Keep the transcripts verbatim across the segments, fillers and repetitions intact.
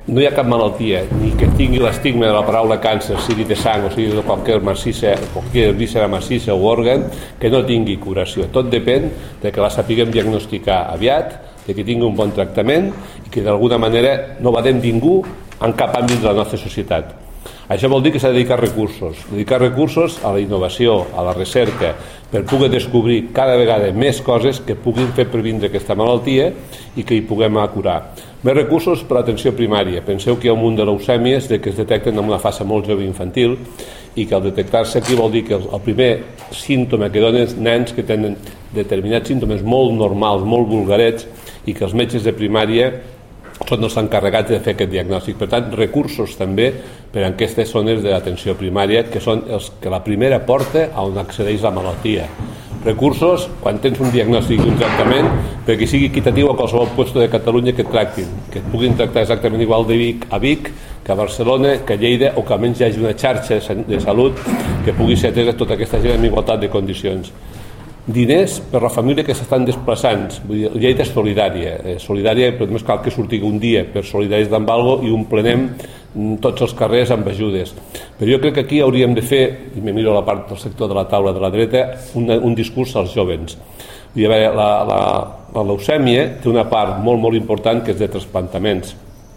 no hi ha cap malaltia, ni que tingui l'estigma de la paraula càncer, sigui de sang o sigui de qualsevol massissa, qualsevol víscera massissa o òrgan, que no tingui curació. Tot depèn de que la sapiguem diagnosticar aviat, de que tingui un bon tractament i que d'alguna manera no badem ningú en cap àmbit de la nostra societat. Això vol dir que s'ha de dedicar recursos, dedicar recursos a la innovació, a la recerca, per poder descobrir cada vegada més coses que puguin fer previndre aquesta malaltia i que hi puguem curar. Més recursos per a l'atenció primària. Penseu que hi ha un munt de leucèmies que es detecten en una fase molt jove infantil i que al detectar-se aquí vol dir que el primer símptoma que donen nens que tenen determinats símptomes molt normals, molt vulgarets, i que els metges de primària són els encarregats de fer aquest diagnòstic. Per tant, recursos també per a aquestes zones de l'atenció primària, que són els que la primera porta on accedeix la malaltia. Recursos quan tens un diagnòstic i un tractament perquè sigui equitatiu a qualsevol lloc de Catalunya que et tractin, que et puguin tractar exactament igual de Vic a Vic, que a Barcelona, que a Lleida, o que almenys hi hagi una xarxa de salut que pugui ser atesa tota aquesta gent en igualtat de condicions. Diners per la família que s'estan desplaçant. Vull dir, Lleida és solidària, eh, solidària, però només cal que surti un dia per Solidaris d'Ambalgo i omplenem tots els carrers amb ajudes. Però jo crec que aquí hauríem de fer, i me miro a la part del sector de la taula de la dreta, un, un discurs als jovens. Vull dir, la, la, la leucèmia té una part molt, molt important que és de trasplantaments,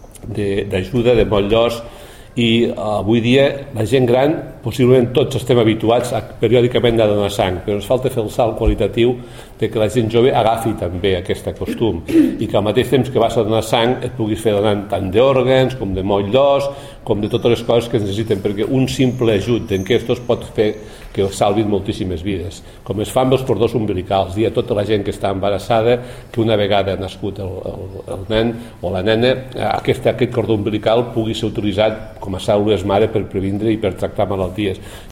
d'ajuda, de, de motllos, i avui dia la gent gran possiblement tots estem habituats a periòdicament a donar sang, però ens falta fer el salt qualitatiu de que la gent jove agafi també aquest costum i que al mateix temps que vas a donar sang et puguis fer donant tant d'òrgans com de moll d'os, com de totes les coses que es necessiten, perquè un simple ajut d'enquestos pot fer que salvin moltíssimes vides, com es fa amb els cordons umbilicals. Dir a tota la gent que està embarassada que una vegada nascut el, el, el nen o la nena, aquest, aquest cordó umbilical pugui ser utilitzat com a cèl·lules mare per previndre i per tractar malalties.